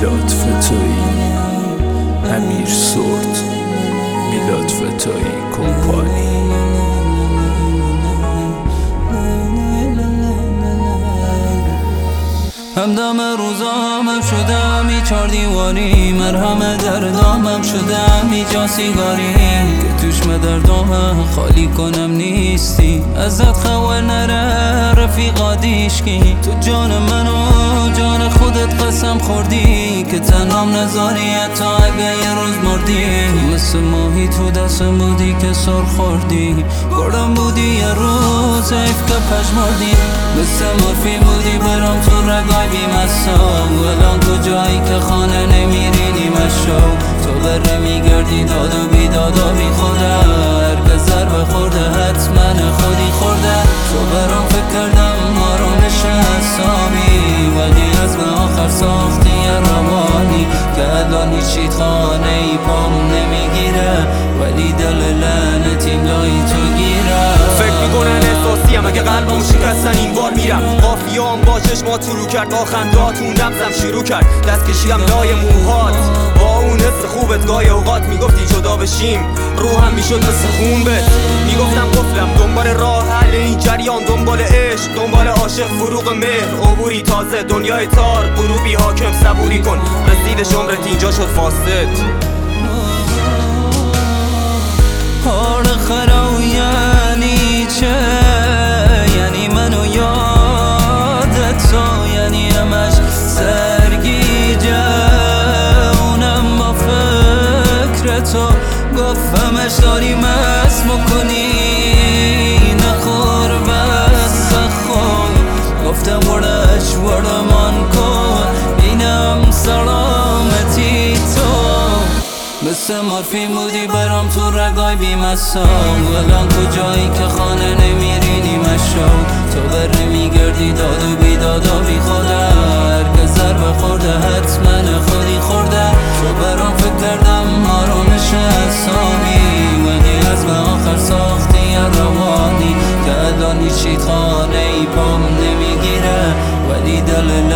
میلاد فتایی، امیر سرد، میلاد فتایی کمپانی. همدم روزامم شدم ای چار دیواری، مرهم دردامم شدم ای جا سیگاری که توش مدردامم خالی کنم نیستی. ازت خبر نره رفیقا دیشکی، تو جان منو جان خودت قسم خوردی که تنام نذاری تا اگه یه روز مردی. مثل ماهی تو دستم بودی که سر خوردی، گردم بودی یه روز حیف که پشمردی. مثل مورفین بودی برام تو رگای بیمستم، الان کجایی که خانه نمیری نیمه شو. تو بره میگردی داد و بیداد و بی خوده، هرگز ضربه خورده حتما خودی خورده. تو برام فکر کردم آرامش حسابی، ولی از به آخر ساختی روانی که الان هیچیت خانه ای پام نمیگیره، ولی دل لعنتیم لای تو گیره. فکر میکنن احساسیم اگه قلبم شکستن این بار میرم. قافیام با چشمات شروع کرد، با خنداتون نبزم شروع کرد، دست کشیم لای موهات با اون حس خوبت. گاهی اوقات میگفتی جدا بشیم روحم میشد مثل خون بت. میگفتم قفلم دنبال راه حل این جریان، دنبال عشق دنبال عاشق فروغ مهر. عبوری تازه دنیای تار غروبی حاکم، صبوری کن رسیدش عمرت اینجا شد فاسد. حال خرا یعنی چه؟ یعنی منو یادت تو، یعنی همش سرگیجه اونم با فکر تو. گفتمش داری مست میکنی نخور بس خود، گفتم ورش ورمان کن اینم سلامتی تو. مثل مورفین بودی برام تو رگای بیمستم، الان کجایی که خانه نمیری نیمه شو. تو بره میگردی داد و بیداد و بی خوده، هرگز ضربه خورده حتما خودی خورده. تو برام فکر کردم آرامش حسابی، ولی از به آخر ساختی روانی که الان هیچیت خانه ای پام نمیگیره، ولی دل